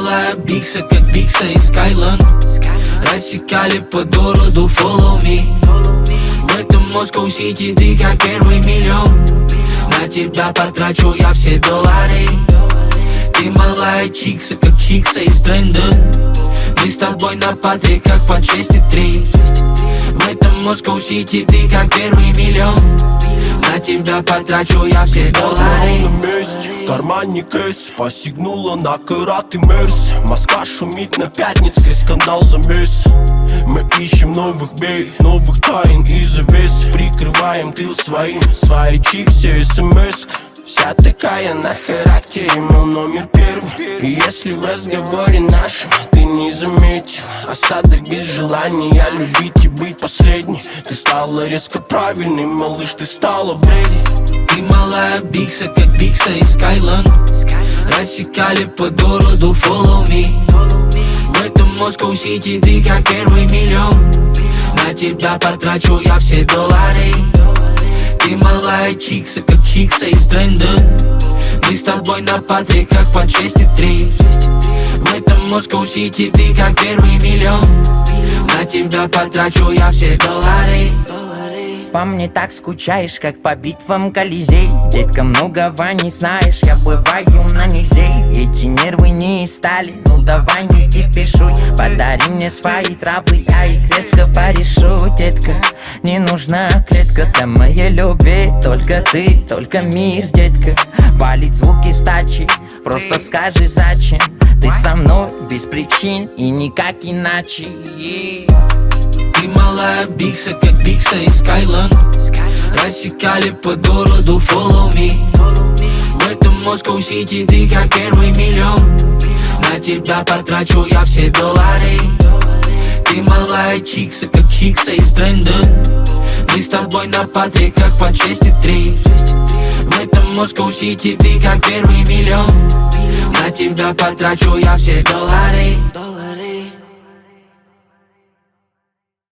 малая бикса, как бикса из Skyland. Рассекали по городу, follow me. В этом Москва Сити ты как первый миллион. На тебя потрачу я все доллары. Ты малая чикса, как чикса из тренда. Мы с тобой на паре, как по 6,3. В этом Москва Сити ты как первый миллион. На тебя потрачу я все доллары. На месте, в кармане кэс, посигнула на карат и мерс. Москва шумит на Пятницкой, скандал замес. Мы ищем новых бей, новых тайн и завес. Прикрываем тыл своим, свои чиксы, смс. Вся такая на характере, мол, номер первый. И если в разговоре нашем ты не заметил осадок без желания любить и быть последней, ты стала резко правильной, малыш, ты стала бредить. Ты малая бикса, как бикса из Skyland. Рассекали по городу, follow me. В этом Москва Сити ты как первый миллион. На тебя потрачу я все доллары. Ты малая чикса, как чикса из тренда. Мы с тобой на паре, как по 6,3. В этом Москва Сити ты как первый миллион. На тебя потрачу я все доллары. По мне так скучаешь, как по битвам Колизей. Детка, многого не знаешь, я бываю на низе. Эти нервы не из стали, ну давай не кипишуй. Подари мне свои траблы, я их резко порешу. Детка, не нужна клетка для моей любви. Только ты, только мир, детка. Валить звуки с тачи, просто скажи зачем. Ты со мной без причин и никак иначе. Ты малая бикса, как бикса из Skyland. Рассекали по городу, follow me. В этом Москва Сити ты как первый миллион. На тебя потрачу я все доллары. Ты малая чикса, как чикса из тренда. Мы с тобой на паре, как по 6,3. В этом Москва Сити ты как первый миллион. На тебя потрачу я все доллары.